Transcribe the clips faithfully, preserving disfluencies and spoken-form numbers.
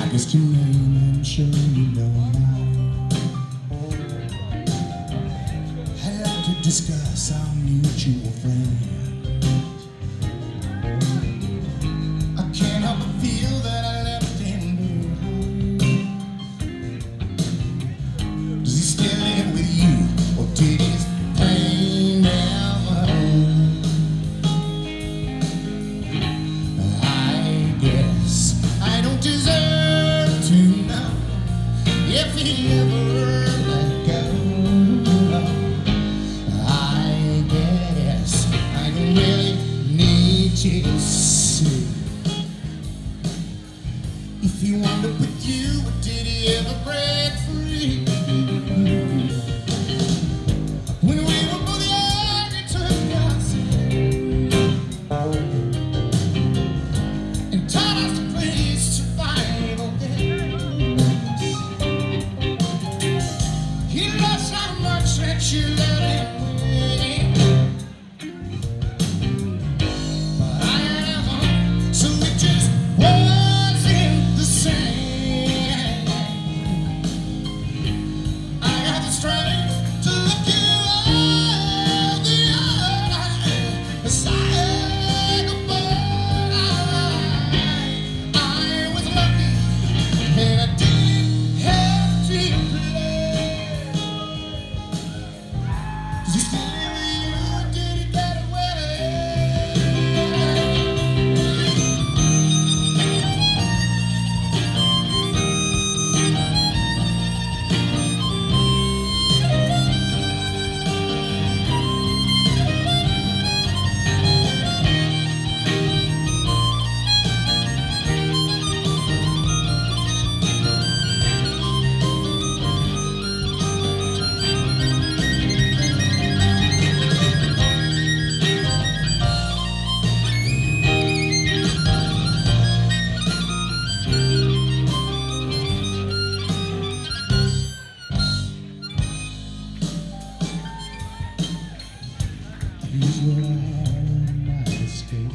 I guess your name, I'm sure you know mine. I'd like to discuss our mutual friend. I can't help but feel that I left him behind. Does he still live with you, or did his pain down my own? I guess I don't deserve to know if he ever let go. I guess I don't really need to see if he wound up with you, or did he ever break free? When we were both young and took gossip and taught us to play survival games. He lost how much that you let him win. But I am, so it just wasn't the same. I got the strength to look you all the eye and say goodbye. I was lucky and I didn't have to play. Does he still live with you, or did he get away? Here's what I might escape.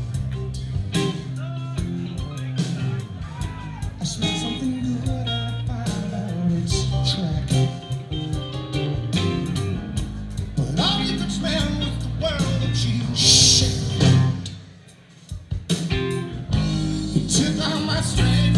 I smell something good, I find out it's track. But all you could smell was the world that you shared. It took all my strength.